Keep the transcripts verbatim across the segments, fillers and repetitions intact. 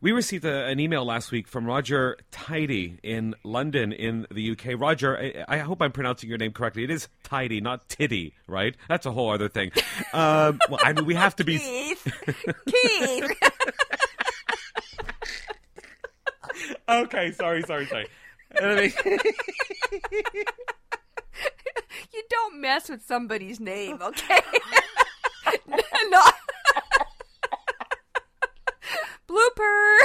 We received a, an email last week from Roger Tidy in London in the U K. Roger, I, I hope I'm pronouncing your name correctly. It is Tidy, not Tiddy, right? That's a whole other thing. Um, well, I mean, we have to be... Keith! Keith! Okay, sorry, sorry, sorry. I mean... You don't mess with somebody's name, okay? No. Blooper!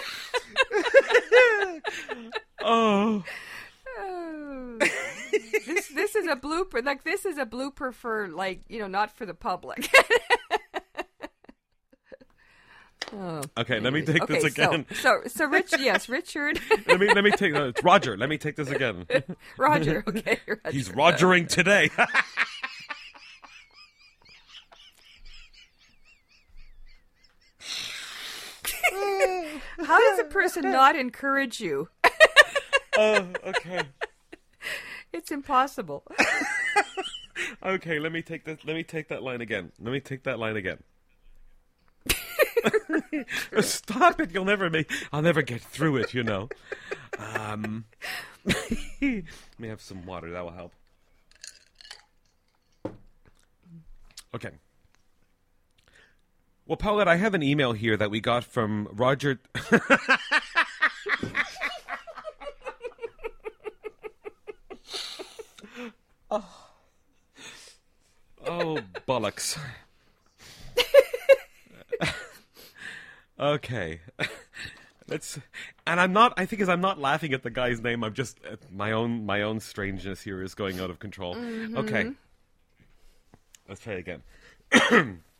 Oh. Oh. This this is a blooper. Like, this is a blooper for, like, you know, not for the public. Oh, okay, let me take okay, this again. So, so, so Rich, yes, Richard. let me let me take no, it's Roger. Let me take this again. Roger, okay. Roger. He's Rogering today. How does a person not encourage you? Oh, okay. It's impossible. Okay, let me take this. Let me take that line again. Let me take that line again. Stop it! You'll never make. I'll never get through it. You know. Um. Let me have some water. That will help. Okay. Well, Paulette, I have an email here that we got from Roger. Oh. Oh, bollocks. Okay. Let's, and I'm not, I think as I'm not laughing at the guy's name, I'm just, uh, my own, my own strangeness here is going out of control. Mm-hmm. Okay. Let's try again.